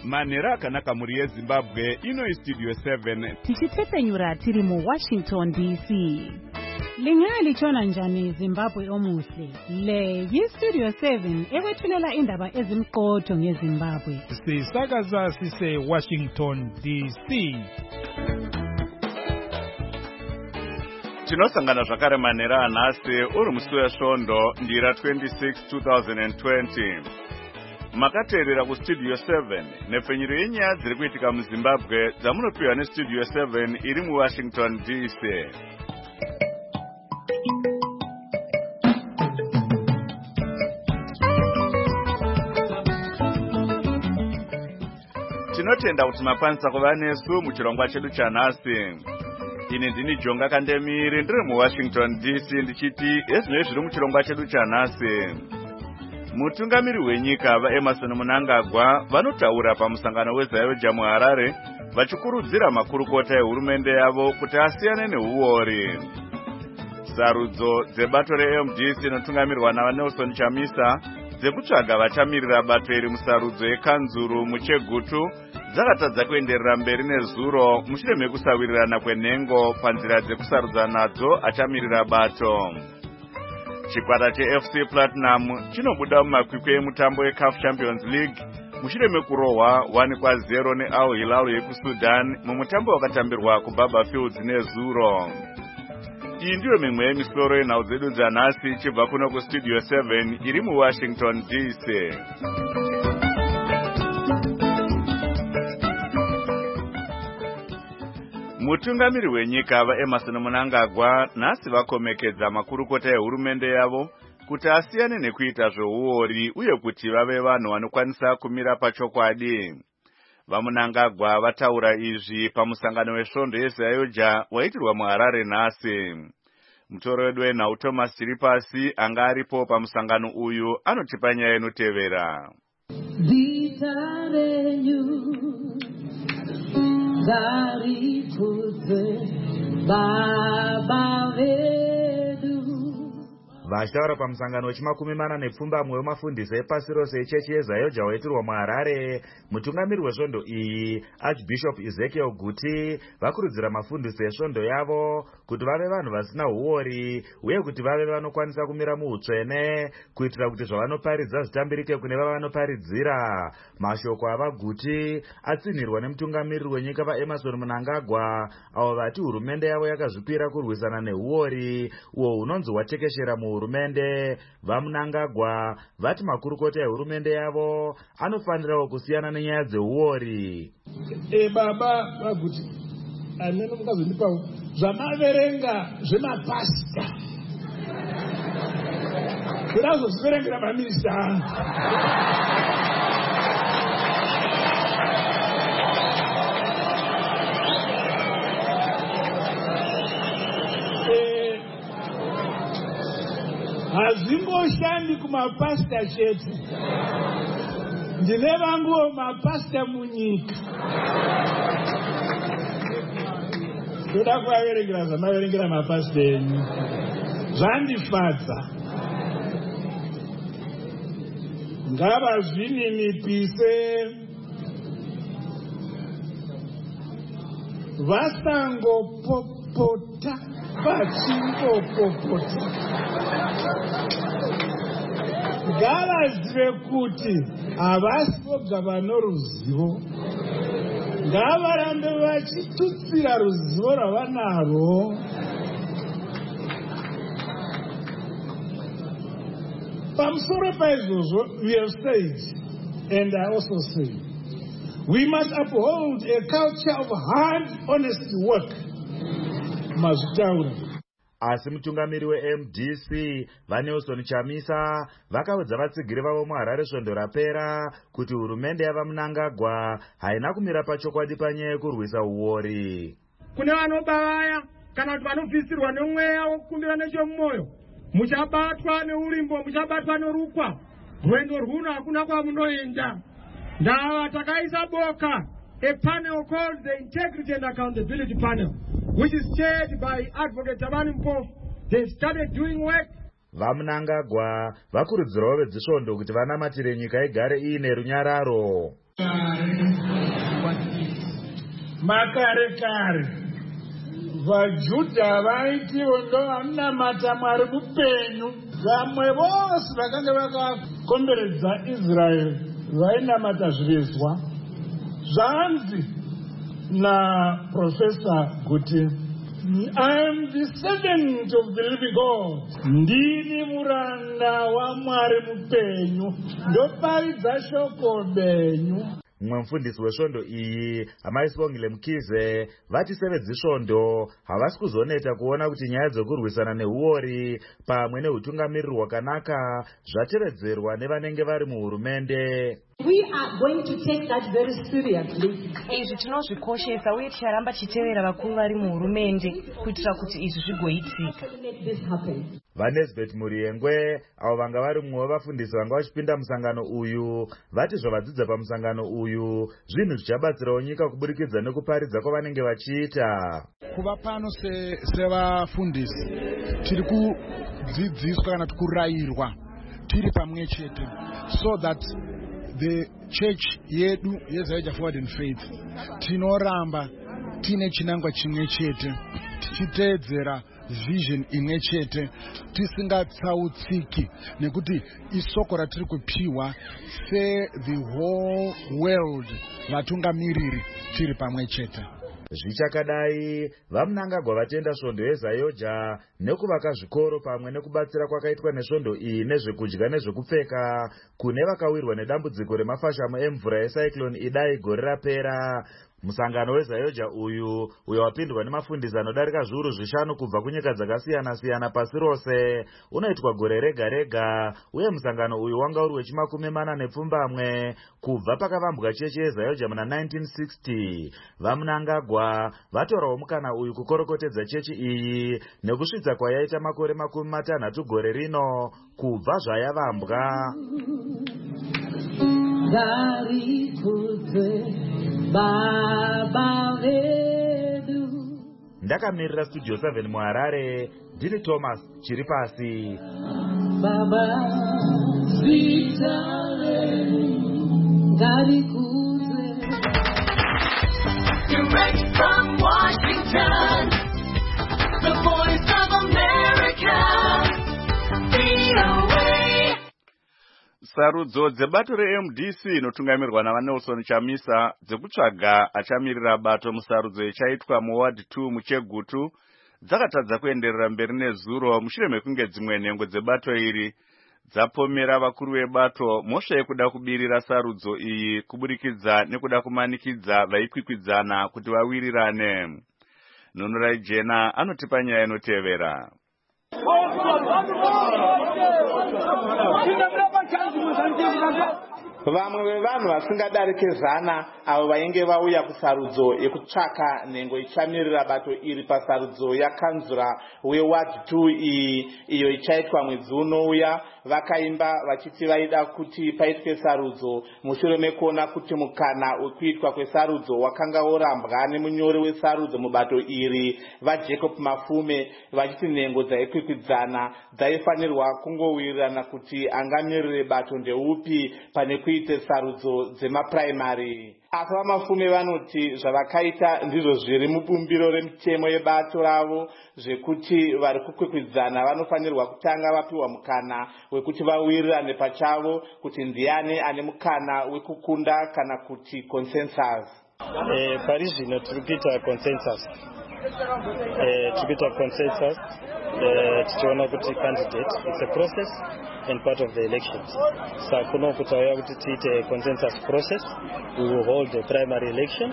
Manera akanaka muri yeZimbabwe ino Studio 7 tichitepenyura tiri mu Washington DC. Lingalitshona njani Zimbabwe omuhle? Le yiStudio 7 ekwethulela indaba ezimqotho ngeZimbabwe. Sisakaza sise Washington DC. Tinosangana zvakare manera anhasi uri musi wesvondo ndira 26 2020. Makateerera kuStudio 7 nepfenyuro yenyaya dziri kuitika muZimbabwe dzamunopiwa neStudio 7 iri muWashington DC. Tinotenda kuti makwanisa kuva nesu muchirongwa chedu chanhasi. Ini ndini Jonga Kandemiri ndiri muWashington DC ndichiti ezvinoi zviri muchirongwa chedu chanhasi. Mutungamiri wenyika vaEmmerson Mnangagwa vanotaura pamusangano weZayoja muHarare vachikurudzira makurukota ehurumende yavo kuti asiyane neuori. Sarudzo dzebato reMDC inotungamirwa naNelson Chamisa dzekutsvaga vachamirira bato iri musarudzo yekanzuru muChegutu dzakatadza kuenderera mberi nezuro mushure mekusawirirana kwenhengo panzira dzekusarudza nadzo achamirira bato. Chikwata cheFC Platinum chinobuda mumakwikwi emutambo eCAF Champions League mushure mekurohwa 1-0 neAl Hilal yekuSudan mumutambo wakatambirwa kuBaba Fields nezuro. Iyi ndiyo mimwe yemisoro yenhau dzedu dzanhasi chibva kuno kuStudio 7 iri muWashington DC. Mutungamiri wenyika vaEmmerson Mnangagwa nhasi vakomekedza makurukota ehurumende yavo kuti asiyane nekuita zvouori uye kuti vave vanhu vanokwanisa kumira pachokwadi. VaMnangagwa vataura izvi pamusangano wesvondo yeZayoja waitirwa muHarare nhasi. Mutoro wedu wenhau Thomas Chiripasi anga aripo pamusangano uyu anotipa nyaya inotevera. Vachitaura pamusangano wechimakumi mana nepfumbamwe wemafundisi epasi rose echechi yeZayoja waitirwa muHarare, mutungamiri wesvondo iyi Archbishop Ezekiel Guti vakurudzira mafundisi esvondo yavo kuti vave vanhu vasina uori uye kuti vave vanokwanisa kumira muutsvene kuitira kuti zvavanoparidza zvitambirike kune vavanoparidzira. Mashoko ava Guti atsinhirwa nemutungamiriri wenyika vaEmmerson Mnangagwa avo vati hurumende yavo yakazvipira kurwisana neuori uwo hunonzi hwatekeshera muhurumende. VaMnangagwa vati makurukota ehurumende yavo anofanirawo kusiyana nenyaya dzeuori. Baba vaguti anene mukazondipawo zvamaverenga zvemapasita kurazozviverengera maminista. Hazimboshandi kumapasita chete, ndine vanguwo mapasita munyika. Toda kuvaverengera zvamaverengera mapasita enyu, zvandifadza. Ngavazvininipise, vasangopopota vachingopopota. Ngavazive kuti havasi voga vanoruzivo, ngavarambe vachitutsira ruzivo rwavanarwo. Pamusoro paizvozvo, we have said, and I also say, we must uphold a culture of hard, honest work. Mazvitaura. Asi mutungamiri weMDC vaNelson Chamisa vakaudza vatsigiri vavo muHarare svondo rapera kuti hurumende yavaMnangagwa haina kumira pachokwadi panyaya yekurwisa uori. Kune vanobaya kana kuti vanobvisirwa nemweya wokukumbira nechomwoyo, muchabatwa neurimbo, muchabatwa norukwa, rwendo rwuno hakuna kwamunoenda. Ndava takaisa boka, a panel called the Integrity and Accountability Panel, which is chaired by Advocate Tabani Mpofu. They started doing work. VaMnangagwa vakurudzirawo vedzisvondo kuti vanamatire nyika igare iine runyararo. makare vaJudha vaitiwo ndo vanamata Mwari mupenyu. Vamwe vose vakanga vakakomberedza Israeri vainamata zvirizwa. Zvanzi naProfesa Guti, I am the servant of the living God. Ndini muranda wa Mwari mupenyu, ndoparidza shoko benyu. Mumwe mufundisi wesvondo iyi, amaisivongile Mkize, vati sevezisvondo havasi kuzoneta kuona kuti nyaya dzokurwisana neuori pamwe neutungamiriri hwakanaka zvatevedzerwa nevanenge vari muhurumende. We are going to take that very seriously. Izvi tinozvikoshesa uye ticharamba tichitevera vakuru vari muhurumende kuitira kuti izvi zvigoitika. VaNesbeth Muriengwe, avo vanga vari mumwe wevafundisi vanga vachipinda musangano uyu, vati zvavadzidza pamusangano uyu zvinhu zvichabatsirawo nyika kuburikidza nekuparidza kwavanenge vachiita. Kuva pano sevafundisi tiri kudzidziswa kana kurayirwa tiri pamwe chete, so that the church yedu yeZaija Forward in Faith tinoramba tine chinangwa chimwe chete, tichiteedzera vision imwe chete, tisingatsautsiki, nekuti isoko ratiri kupiwa the whole world vatungamiriri tiri pamwe chete. Zvichakadai, vaMnangagwa vatenda svondo yeZaioja nekuvaka zvikoro pamwe nekubatsira kwakaitwa nesvondo iyi nezvekudya nezvekupfeka kune vakawirwa nedambudziko remafashamo emvura yecyclone Idai gore rapera. Musangano weZaioja uyo wapindwa nemafundisi anodarika zviuru 5 kubva kunyika dzakasiyana-siyana pasi rose unoitwa gore rega rega, uye musangano uyu wanga uri wechima40 kubva pakavambwa chechi yeZaioja muna 1960. VaMnangagwa vatorawo mukana uyu kukorokotedza chechi iyi nekusvitsa kwayaita makore 60 gore rino kubva zvayavambwa. Ndakamirira Studio 7 muHarare, ndini Thomas Chiripasi. Direct from Washington, the voice of America, VOA. Sarudzo dzebato reMDC inotungamirwa naVaNelson Chamisa dzekutsvaga achamirira bato musarudzo ichaitwa muWard 2 muChegutu dzakatadza kuenderera mberi nezuro mushure mekunge dzimwe nhengo dzebato iri dzapomera vakuru vebato mhosva yekuda kubirira sarudzo iyi kuburikidza nekuda kumanikidza vaikwikwidzana kuti vawirirane. Nunurai Jena anotipa nyaya inotevera. Vamwe vevanhu vasingadarike 100 avo vainge vauya kusarudzo yekutsvaka nhengo ichamirira bato iri pasarudzo yakanzura weWard 2 iyo ichaitwa mwedzi unouya, vakaimba vachiti vaida kuti paitwe sarudzo mushure mekuona kuti mukana wekuitwa kwesarudzo wakanga worambwa nemunyori wesarudzo mubato iri vaJacob Mafume, vachiti nhengo dzaikwikwidzana dzaifanirwa kungowirirana kuti angamirire bato ndeupi pane kuite sarudzo dzemapuraimari. Asi vaMafume vanoti zvavakaita ndizvo zviri mubumbiro remutemo yebato ravo, zvekuti vari kukwikwidzana vanofanirwa kutanga vapiwa mukana wekuti vawirirane pachavo kuti ndiani ane mukana wekukunda kana kuti consensus. Pari zvino tiri kuita consensus. Tichiona kuti candidate, it's a process and part of the elections. So kuno kutauya kuti tiite consensus process, we will hold the primary election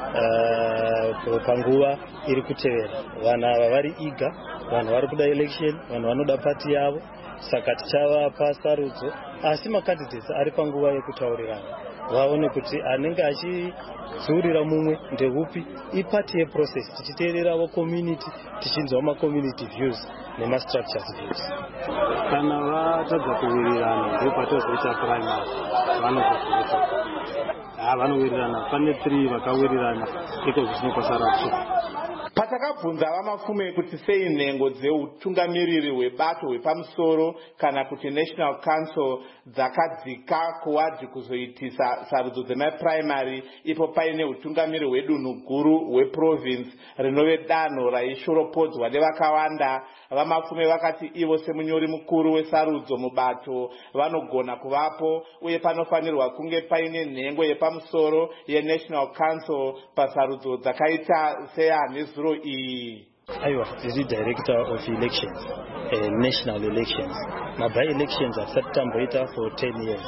panguva iri kutevera. Vanhu ava vari iga, vanhu vari kuda election, vanhu vanoda party yavo, saka tichavapa sarudzo asi macandidates ari panguva yekutaurirana vaone kuti anenge achidzurira mumwe ndeupi. Ipati yeprocess tichiteererawo community, tichinzwa macommunity views nemastructures views. Kana vatadza kuwirirana ndopatozoita primary vanozovhota. Vanowirirana pane 3 vakawirirana iko zvichinokwasara 2. Patakabvunza vamafume kuti sei nhengo dzeutungamiriri hwebato hwepamusoro kana kuti National Council dzakadzika kuwadhi kuzoitisa sarudzo dzemapuraimari ipo paine utungamiri hwedunhu guru hweprovince rinove danho raishoropodzwa nevakawanda. Vamafume vakati ivo semunyori mukuru wesarudzo mubato vanogona kuvapo uye panofanirwa kunge paine nhengo yepamusoro yeNational Council pasarudzo dzakaita seyanhezuro iyi. Aiwa, is the director of elections, national elections. By-elections atisati for 10 years.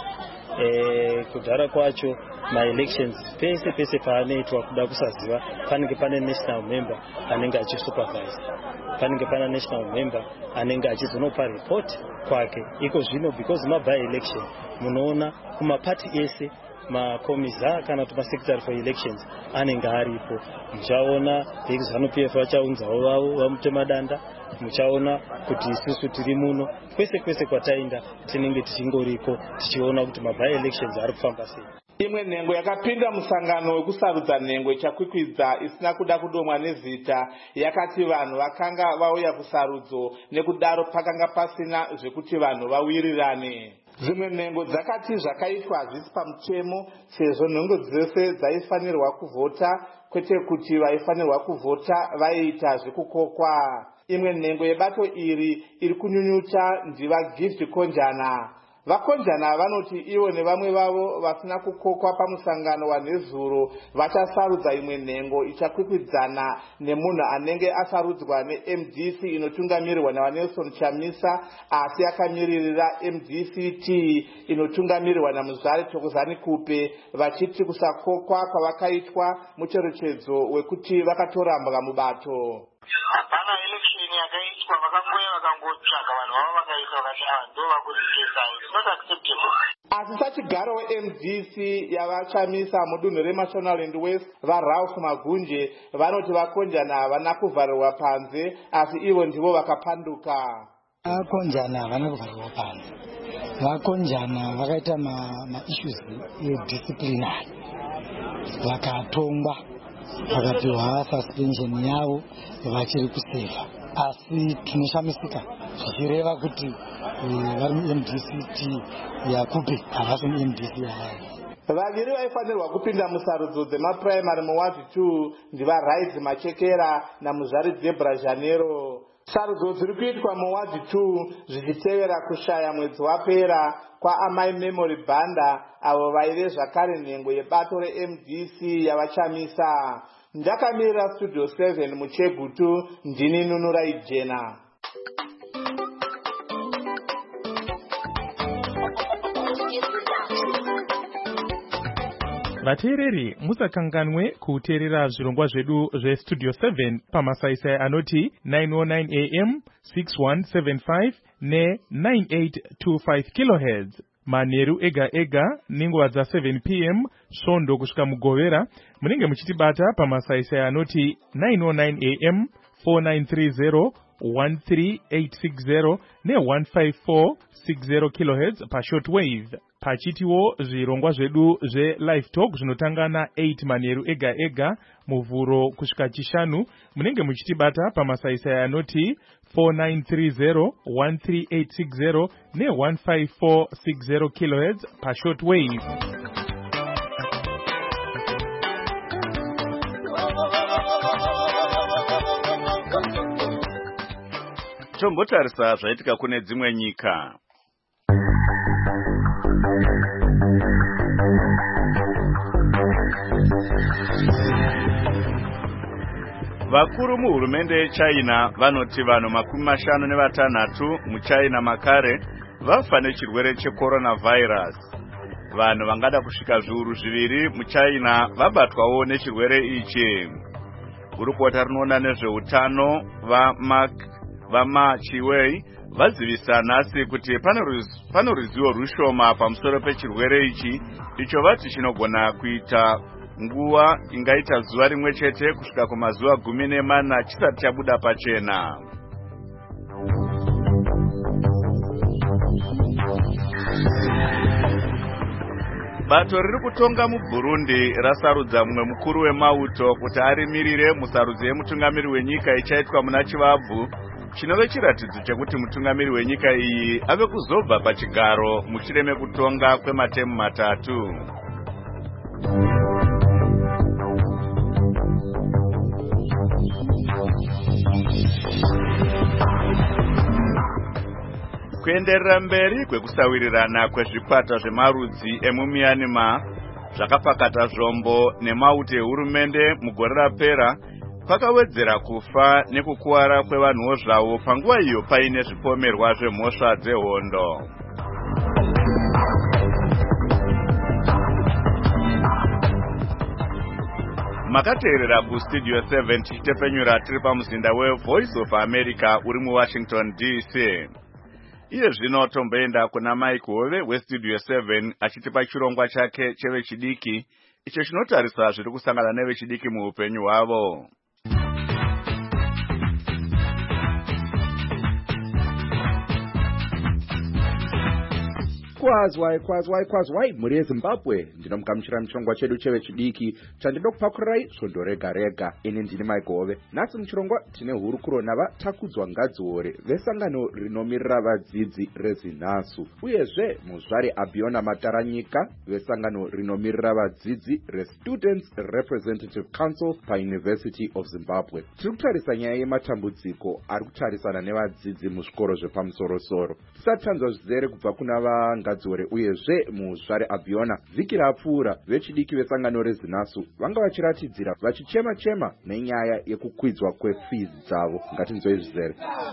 Kudhara kwacho ma-elections pese paanoitwa kuda kusaziva panenge pane national member anenge achisupervise, panenge pane national member anenge achizonopa report kwake. Iko zvino because by-election munoona kumapati ese makomiza kana kuti masekretary for elections anenge aripo. Muchaona ZANU-PF vachaunzawo vavo vamutema danda, muchaona kuti isusu tiri muno kwese kwataenda tinenge tichingoriko tichiona kuti by-elections ari kufamba sei. Imwe nhengo yakapinda musangano wekusarudza nhengo ichakwikwidza isina kuda kudomwa nezita yakati vanhu vakanga vauya kusarudzo nekudaro pakanga pasina zvekuti vanhu vawirirane. Dzimwe nhengo dzakati zvakaitwa hazvisi pamutemo sezvo nhengo dzese dzaifanirwa kuvhota kwete kuti vaifanirwa kuvhota vaiita zvekukokwa. Imwe nhengo yebato iri kunyunyuta ndivaGift Konjana. Vakonjana vanoti ivo nevamwe vavo vasina kukokwa pamusangano wanhezuro vachasarudza imwe nhengo ichakwikwidzana nemunhu anenge asarudzwa neMDC inotungamirirwa naVanelson Chamisa asi akamiririra MDCT inotungamirirwa naMuzvare Thokozani Kupe, vachiti kusakokwa kwavakaitwa mucherechedzo wekuti vakatorambwa mubato. Hapana election yakaitwa vakangoya vakangotsvaga vanhu vavo vakaita vakati ndo vakuritesa. It's not acceptable. Asi sachigaro weMDC yavachamisa mudunhu reMashonaland West vaRalph Magunje vanoti vakonjana havana kuvharirwa panze asi ivo ndivo vakapanduka. Vakonjana havana kuvharirwa panze. Vakonjana vakaita ma-issues edisciplinary vakatongwa vakapiwa suspension yavo vachiri kuseva. Asi tinoshamisika zvichireva kuti vari muMDCT yaKupe havasi muMDC yayo. Vaviri vaifanirwa kupinda musarudzo dzemapuraimari muwadi 2 ndivaRaids Machekera naMuzvare Debra Janero. Sarudzo dziri kuitwa muwadi 2 zvichitevera kushaya mwedzi wapera kwaamai Memory Banda avo vaive zvakare nhengo yebato reMDC yavachamisa. Ndakamirira Studio 7 muChegutu, ndini Nunurai Jena. Vateereri musakanganwe kuteerera zvirongwa zvedu zveStudio 7 pamasaisai anoti 909 AM 6175 ne9825 kHz. Manheru ega nenguva dza7 PM svondo kusvika mugovera munenge muchitibata pamasaisai anoti 909 AM 4930 13860 ne15460 kHz pashortwave. Pachitiwo zvirongwa zvedu zve-live talk zvinotanga na8 manheru ega muvhuro kusvika chishanu munenge muchitibata pamasaisai anoti 4930 13860 ne15460 kHz pashortwave. Tombotarisa zvaitika kune dzimwe nyika. Vakuru muhurumende yeChina vanoti vanhu 56 muChina makare vafa nechirwere cheCoronavirus. Vanhu vangada kusvika zviuru 2 muChina vabatwawo nechirwere ichi. Gurukota rinoona nezveutano vama Chiwei vazivisa nhasi kuti pano ruzivo rushoma pamusoro pechirwere ichi icho vati chinogona kuita nguva ingaita zuva rimwe chete kusvika kumazuva 14 chisati chabuda pachena. Bato riri kutonga muBurundi rasarudza mumwe mukuru wemauto kuti arimirire musarudzo yemutungamiri wenyika ichaitwa muna Chivabvu, chinove chiratidzo chekuti mutungamiri wenyika iyi ave kuzobva pachigaro mushure mekutonga kwematemu matatu. Kuenderera mberi kwekusawirirana kwezvikwata zvemarudzi emuMyanmar zvakapakata zvombo nemauto ehurumende mugore rapera kwakawedzera kufa nekukuwara kwevanhuwo zvavo panguva iyo paine zvipomerwa zvemhosva dzehondo. Makateerera kustudio 7 tichitepfenyura tiri pamuzinda weVoice of America uri muWashington DC. Iye zvino tomboenda kuna Mike Hove westudio 7 achitipa chirongwa chake chevechidiki icho chinotarisa zviri kusangana nevechidiki muupenyu hwavo. Kwazwai muri Zimbabwe, ndinomugamuchira muchirongwa chedu chevechidiki chandoda kupakurirai svondo rega rega. Ini ndini Mike Hove. Nhasi muchirongwa tine hurukuro navatakudzwa ngadzore vesangano rinomirira vadzidzi reZinasu, uyezve muzvari Abiona Mataranyika vesangano rinomirira vadzidzi reStudents Representative Council paUniversity of Zimbabwe. Tiri kutarisa nyaya yematambudziko ari kutarisana nevadzidzi muzvikoro zvepamusoro-soro. Tisati tanzwa zvizere kubva kuna vangadzore uyezve muzvari Abiona, vhiki rapfuura vechidiki vesangano reZinasu vanga vachiratidzira vachichema-chema nenyaya yekukwidzwa kwefees dzavo. Ngatinzwei zvizere.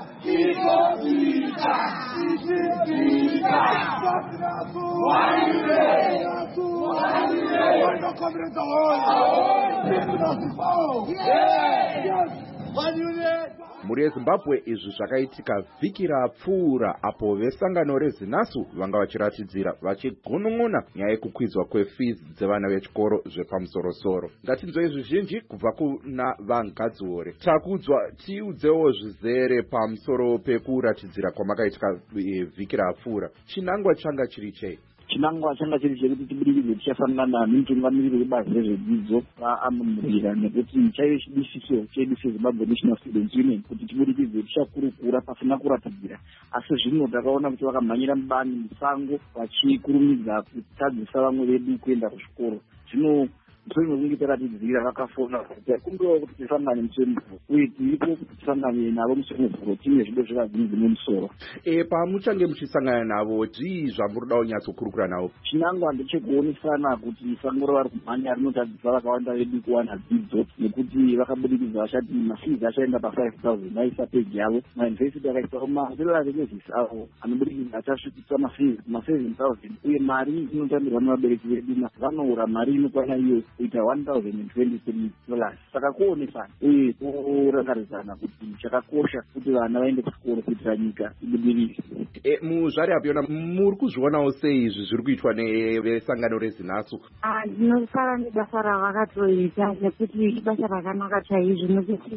Muri Zimbabwe izvi zvakaitika vhiki rapfuura apo vesangano reZinasu vanga vachiratidzira vachigunun'una nyaya yekukwidzwa kwefees dzevana vechikoro zvepamusoro-soro. Ngatinzwei zvizhinji kubva kuna vangadzore. Takudzwa tiudzewo zvizere pamusoro pekuratidzira kwamakaitika vhiki rapfuura. Chinangwa changa chiri chei? Chinangwa changa chiri chekuti tibudikidze tichasangana nemutungamiriri webazi rezvedzidzo vaamurira nekuti chaive chidisiso chedu seZimbabwe National Students Union kuti tibudikidze tichakurukura pasina kuratidzira, asi zvino takaona kuti vakamhanyira mubani musango vachikurumidza kutadzisa vamwe vedu kuenda kuzvikoro. Zvino musoro mekunge takatidzira vakafona kuti kumbewo kuti tisangane musoro muvhuro, uye tiripo kuti tisangane navo musoro muvhuro tine zvido zvevadzidzi nemusoro. Pamuchange muchisangana navo zvii zvamurida kunyatsokurukura navo? Chinangwa ndechekuonesana kuti sango ravari kumhanya rinotadzisa vakawanda vedu kuwana dzidzo, nekuti vakabudikidza vachati mafees achaenda pa5,000 vaisa peji yavo. Mayunivhesiti akaisa masererarekezisi avo anobudikidza achasvikisa mafees ma7,000, uye mari inotambirwa nevabereki vedu vanoura mari inokwana iyo kuita $1,023. Saka kuonesana uye kurangaridzana kuti chakakosha kuti vana vaende kuchikoro kuitira nyika ibudirire. Muzvari Abiona, muri kuzvionawo sei izvi zviri kuitwa nevesangano reZinasu? Ndinosara nebasa ravakatoita nekuti ibasa rakanaka chaizvo, nekuti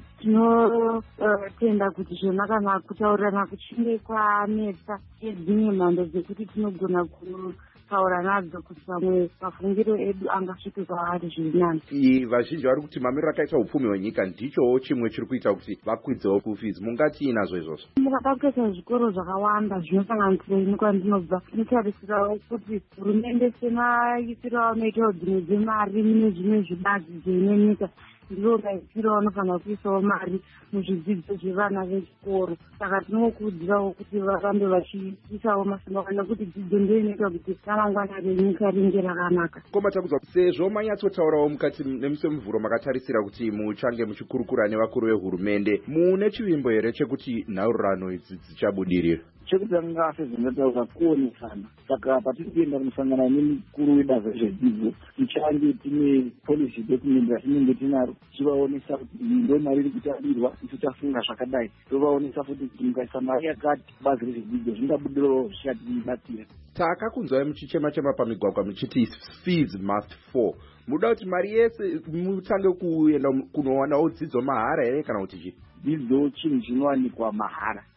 tinotenda kuti zvona kana kutaurirana kuchinge kwanetsa dzimwe mhando dzekuti tinogona kutaura nadzo kuti pamwe mafungiro edu angasvike kwaari zviri nani. Vazhinji vari kuti mamiriro akaita upfumi hwenyika ndichowo chimwe chiri kuita kuti vakwidzewo kufees. Mungati nazvo izvozvo? Mukapaketa zvikoro zvakawanda zvinosanganisira ino kwandinobva, tinotarisirawo kuti hurumende semaitiro anoitawo dzimwe dzemari mune zvimwe zvibazi zvenyika ndivo maitiro vanofanira kuisawo mari muzvidzidzo zvevana vechikoro. Saka tinokurudzirawo kuti varambe vachiisawo masimba nekuti dzidzo ndiyo inoita kuti ramangwana renyika ringe rakanaka. Koma takudzwa sezvo manyatsotaurawo mukati nemusi muvhuro makatarisira kuti muchange muchikurukura nevakuru vehurumende, mune chivimbo here chekuti nhaurano idzi dzichabudirira? Chekutanga sezvinotaura kuonesana. Saka patiri kuenda kunosangana nemukuru webazi rezvedzidzo tichange tine policy document ratinenge tinaro tichivaonesa kuti ndo mari iri kutarirwa, isu tafunga zvakadai, tovaonesa futi kuti mukaisa mari yakati bazi rezvedzidzo zvingabudirawo zvichatibatsira. Takakunzwai muchichema-chema pamigwagwa muchiti fees must fall. Muda kuti mari yese mutange kuenda kunowanawo dzidzo mahara here kana kuti chii? Dzidzo chinhu chinowanikwa mahara,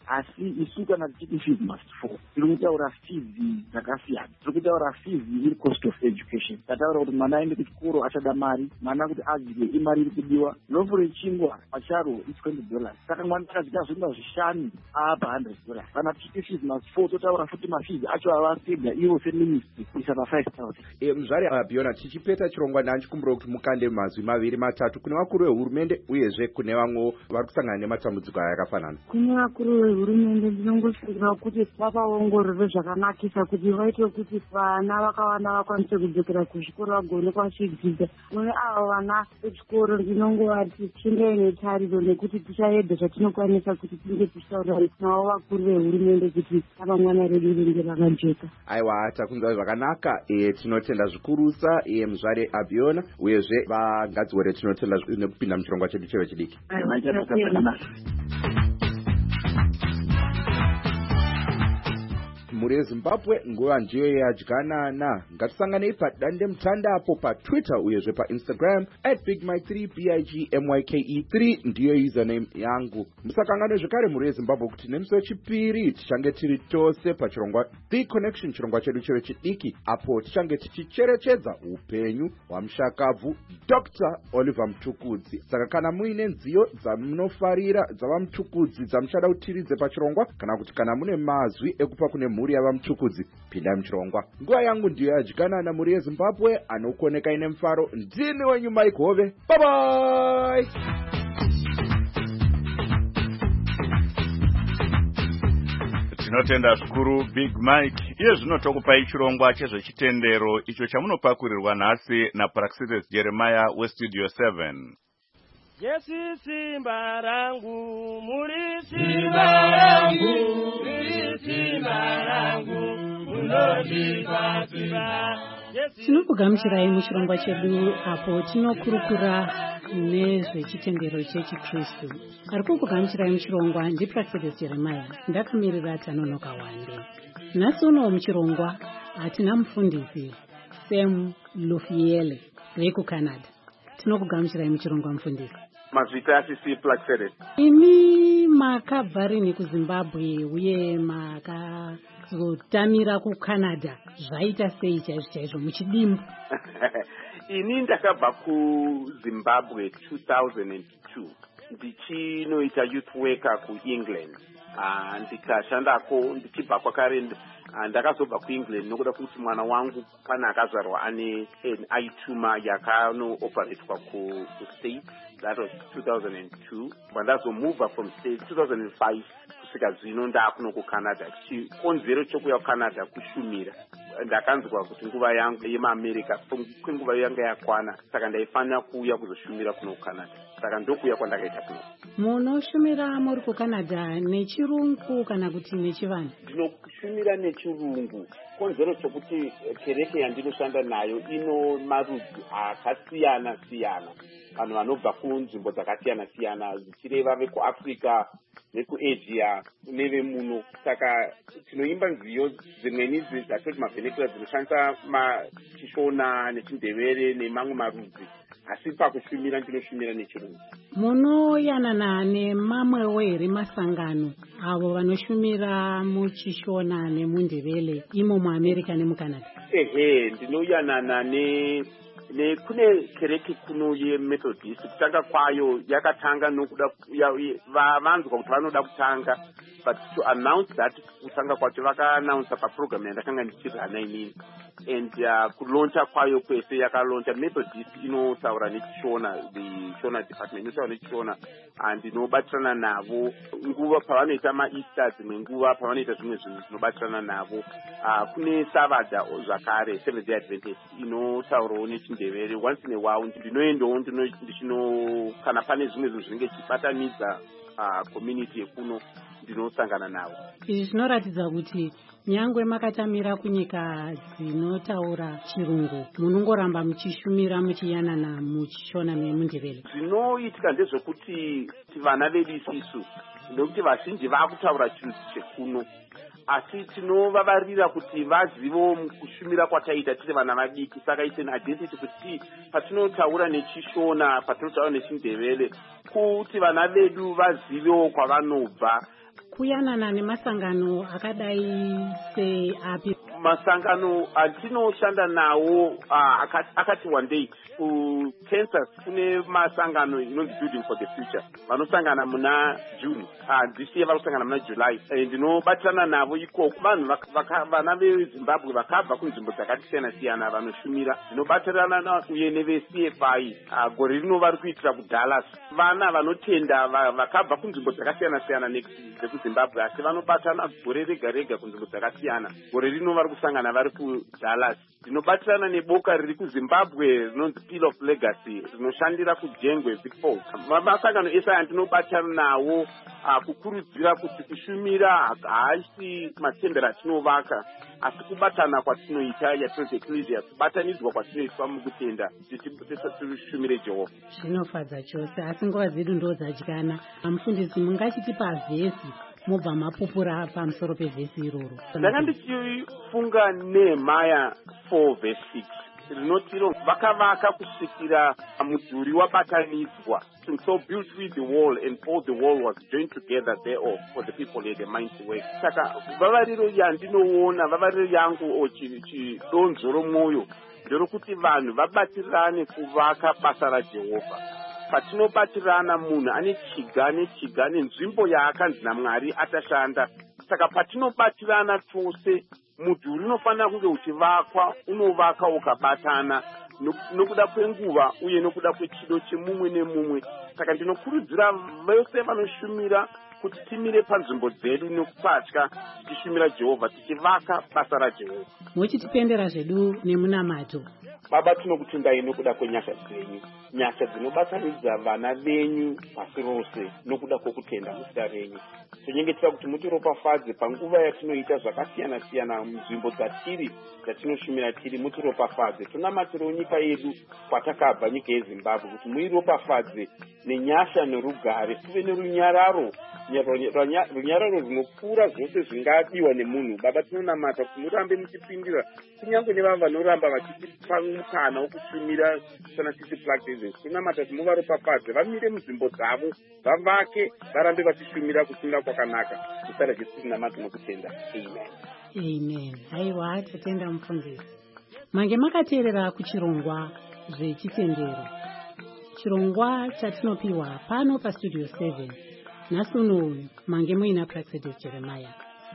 asi isu kana tichiti fees must fall tiri kutaura fees dzakasiyana. Tiri kutaura fees iri cost of education. Tataura kuti mwana aende kuchikoro achada mari, mwana kuti adye imari iri kudiwa. Lofu rechingwa pacharo it's $20. Saka mwana akazita zvinhu zvishanu apa $100. Kana tichiti fees must fall totaura futi mafees acho avapedza ivo feministry kuisa pa$5,000. Muzvari Abiona, tichipeta chirongwa ndachikumbira kuti mukande mazwi maviri matatu kune vakuru vehurumende uyezve kune vamwe vari kusangana nematambudziko aya akafanana. Kune vakuru vehurumende ndinongoshingira kuti vapaongorore zvakanakisa kuti vaite kuti vana vakawanda vakwanise kudzokera kuzvikoro vagone kwachidzidza. Mune avo vana vechikoro ndinongovati chingai netariro nekuti tichaedza zvatinokwanisa kuti tinge tichitaura navo vakuru vehurumende kuti ramangwana redu ringe rakajeka. Aiwa, takunzwa zvakanaka. Tinotenda zvikurusa Muzvari Abiona uyezve vagadzore tinotenda nekupinda muchirongwa chedu chevechidiki. Mhuri yeZimbabwe nguva ndiyo yadyanana. Ngatisanganei padande mutandapo paTwitter uyezve paInstagram @bigmy3 BIGMYKE3 ndiyo username yangu. Musakanganwe zvekare mhuri yeZimbabwe kuti nemusi wechipiri tichange tiri tose pachirongwa The Connection, chirongwa chedu chevechidiki, apo tichange tichicherechedza upenyu hwamushakabvu Dr. Oliver Mtukudzi. Saka kana muine nziyo dzamunofarira dzavaMtukudzi dzamuchada kutiridze pachirongwa, kana kuti kana mune mazwi ekupa kune mhuri yavaMtukudzi, pindai muchirongwa. Nguva yangu ndiyo yadyanana mhuri yeZimbabwe, anokuoneka ine mufaro ndini wenyu Mike Hove. Bye bye. Tinotenda zvikuru Big Mike. Iye zvino tokupai chirongwa chezvechitendero icho chamunopakurirwa nhasi naPraxidis Jeremiah weStudio 7. Yesu simba rangu, muri simba rangu, muri simba rangu, munodipa simba. Tinokugamuchirai muchirongwa chedu apo tinokurukura nezvechitendero chechiKristu. Ari kukugamuchirai muchirongwa ndiPraxidis Jeremiah, ndakamirira Tanonoka Wande. Nhasi unowo muchirongwa hatina mufundisi Sam Lufiele vekuCanada. Tinokugamuchirai muchirongwa mufundisi. Mazvita asisi Praxidis. Imi makabva rini kuZimbabwe uye makazotamira kuCanada. Zvaita sei chaizvo muchidimbu? Ini ndakabva kuZimbabwe 2002 ndichinoita youth worker kuEngland. Ndikashandako ndichibva kwakare ndakazobva kuEngland nokuda kuti mwana wangu kana akazvarwa ane eye tumor yakanooperatewa kuStates. That was 2002. Pandazomova from States 2005 kusvika zvino ndaakuno kuCanada. Chikonzero chokuya kuCanada kushumira. Ndakanzwa kuti nguva yangu yemaAmerica kwenguva yanga yakwana, saka ndaifanira kuuya kuzoshumira kuno kuCanada. Saka ndokuya kwandakaita kuno. Munoshumira muri kuCanada nechirungu kana kuti nechivanhu? Ndinoshumira nechirungu. Konzero chokuti kereke yandinoshanda nayo ino marudzi akasiyana siyana. Vanhu vanobva kunzvimbo dzakasiyana siyana zvichireva vekuAfrica, vekuAsia nevemuno. Saka tinoimba nziyo dzimweni dzatoti mavhenekura dzinoshandisa machishona nechindevere nemamwe marudzi. Asi pakushumira ndinoshumira nechirungu. Munoyanana nemamwewo here masangano avo vanoshumira muchishona nemundevele imo muAmerica nemuCanada? Ndinoyanana kune kereke kuno yeMethodist. Kutanga kwayo yakatanga nokuda vanzwa kuti vanoda kutanga, but to announce that kutanga kwacho vaka-announce paprogram yandakanga ndichirana inini, and kulauncha kwayo kwese yakalauncha Methodist inotaura nechishona, the Shona department inotaura nechishona, and inobatirana navo nguva pavanoita maEaster, dzimwe nguva pavanoita zvimwe zvinhu zvinobatirana navo. Kune Savada zvakare Seventh Day Adventist inotaurawo nechindevere. Once in a while ndinoendawo kana pane zvimwe zvinhu zvinenge chibatanidza community yekuno ndinosangana navo. Izvi zvinoratidza kuti nyangwe makatamira kunyika dzinotaura chirungu munongoramba muchishumira muchiyanana muchishona nemundevele. Zvinoitika ndezvekuti vana vedu isisu ndokuti vazhinji vakutaura chirungu chekuno, asi tinovavarira kuti vazivo kushumira kwataita tiri vana vadiki. Saka it's an identity kuti patinotaura nechishona, patinotaura nechindevele, kuti vana vedu vazivewo kwavanobva, kuyanana nemasangano akadai seapi? Masangano atinoshanda nawo akati wandei kukansas kune masangano inonzi Building for the Future vanosangana muna June, this year vanosangana muna July. Ndinobatirana navo ikoko vanhu vana veZimbabwe vakabva kunzvimbo dzakasiyana siyana vanoshumira. Ndinobatirana uye neveCFI gore rino vari kuitira kuDallas. Vana vanotenda vakabva kunzvimbo dzakasiyana siyana dzekuZimbabwe asi vanobatana gore rega rega kunzvimbo dzakasiyana. Gore rino vari kusangana vari kuDallas. Ndinobatirana neboka riri kuZimbabwe rinonzi Peel of Legacy rinoshandira kuJengwe Vic Falls. Masangano ese andinobatirana nawo kukurudzira kuti kushumira haasi matembero atinovaka asi kubatana kwatinoita yatinonzi ecclesia, kubatanidzwa kwatinoitwa mukutenda tishumire Jehovha. Zvinofadza chose asi nguva dzedu ndo dzadyana. Mufundisi, mungachitipa vhesi mobva mapupura pamusoro pevhesi iroro? Ndanga ndichifunga Nehemiah 4:6 rinotiro vakavaka kusvikira mudhuri wabatanidzwa. So built with the wall and all the wall was joined together thereof for the people had a mind to work. Saka vavariro yandinoona, vavariro yangu chidonzo romwoyo nderokuti vanhu vabatirane kuvaka basa raJehovha. Patinobatirana munhu ane chiga nenzvimbo yaakanzi naMwari atashanda. Saka patinobatirana tose mudhuri unofanira kunge uchivakwa, unovaka ukabatana nokuda kwenguva uye nokuda kwechido chemumwe nemumwe. Saka ndinokurudzira vose vanoshumira kuti timire panzvimbo dzedu nekupatya tichishumira Jehovha, tichivaka basa raJehovha. Muchitipendera zvedu nemunamato. Baba, tinokutendai nokuda kwenyasha dzenyu, nyasha dzinobatanidza vana venyu pasi rose nokuda kwokutenda muzita renyu. Tonyengetera kuti mutiropafadze panguva yatinoita zvakasiyana siyana munzvimbo dzatinoshumira tiri, mutiropafadze. Tonamatirawo nyika yedu kwatakabva, nyika yeZimbabwe, kuti muiropafadze nenyasha nerugare, tuve nerunyararo, runyararo runopfuura zvose zvingadiwa nemunhu. Baba, tinonamata kuti murambe muchipindira kunyange nevavo vanoramba vachitipa mukana wokushumira sana tisi Black Business. Tinonamata kuti muvaropafadze, vamire munzvimbo dzavo, vavake, varambe vachishumira kushumira kwakanaka. Musara Jesu tinamata nokutenda. Amen. Amen. Haiwa, tatenda mufundisi. Mange makateerera kuchirongwa zvechitendero. Chirongwa chatinopiwa pano paStudio 7. Nhasi uno mange muina Praxedes Jeremiah.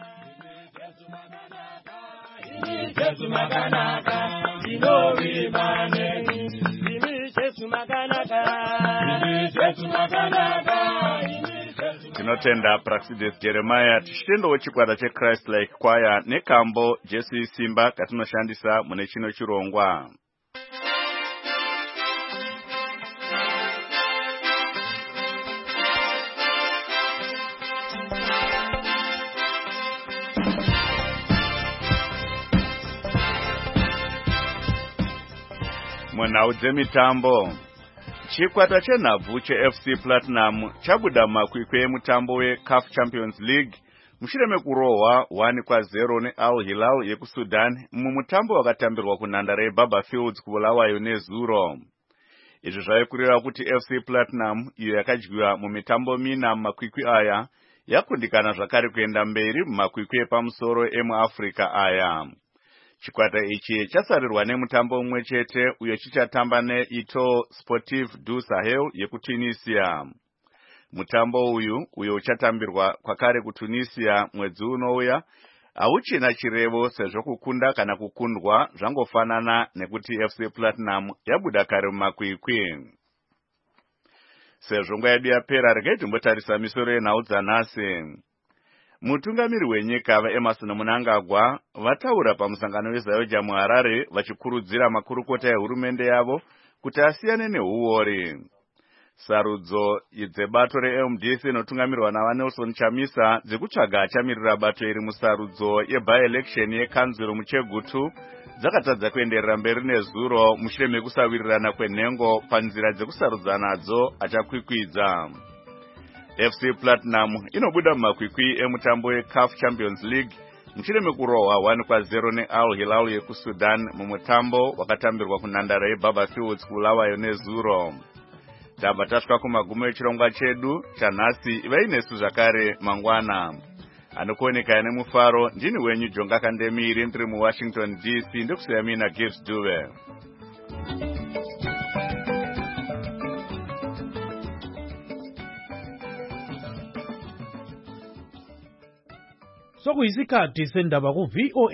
Jesu makanaka, inovimane. Jesu makanaka, Jesu makanaka. Tinotenda Praxedes Jeremiah. Tichitendawo chikwata cheChrist Like Choir nekambo Jesu isimba katinoshandisa mune chino chirongwa. Munhau dzemitambo, chikwata chenhabvu cheFC Platinum chabuda makwikwi emutambo weCAF Champions League mushure mekurohwa 1-0 neAl Hilal yekuSudan mumutambo wakatambirwa kunhandare yeBaba Fields kuBulawayo nezuro. Izvi zvaikurira kuti FC Platinum, iyo yakadyiwa mumitambo mina mumakwikwi aya, yakundikana zvakare kuenda mberi mumakwikwi epamusoro emuAfrica aya. Chikwata ichi chasarirwa nemutambo umwe chete uyo chichatamba neIto Sportif du Sahel yekuTunisia. Mutambo uyo uchatambirwa kwakare kuTunisia mwedzi unouya hauchina chirevo sezvo kukunda kana kukundwa zvangofanana nekuti FC Platinum yabuda kare mumakwikwi. Sezvo nguva yedu yapera, regai timbotarisa misoro yenhau dzanhasi. Mutungamiri wenyika vaEmmerson Mnangagwa vataura pamusangano weZayoja muHarare vachikurudzira makurukota ehurumende yavo kuti asiyane nehuori. Sarudzo dzebato reMDC inotungamirwa naVaNelson Chamisa dzekutsvaga achamirira bato iri musarudzo yeby-election yekanzuro muChegutu dzakatadza kuenderera mberi nezuro mushure mekusawirirana kwenhengo panzira dzekusarudza nadzo achakwikwidza. FC Platinum inobuda mumakwikwi emutambo weCAF Champions League mushure mekurohwa 1-0 neAl Hilal yekuSudan mumutambo wakatambirwa kunhandare yeBaba Fields kuBulawayo nezuro. tabva tasvika kumagumo echirongwa chedu chanhasi. Ivai nesu zvakare mangwana. Anokuoneka nemufaro ndini wenyu Jonga Kandemiri ndiri muWashington DC ndikusiya mina Gibbs Duve. Sokuyisikhathi sendaba ku VOA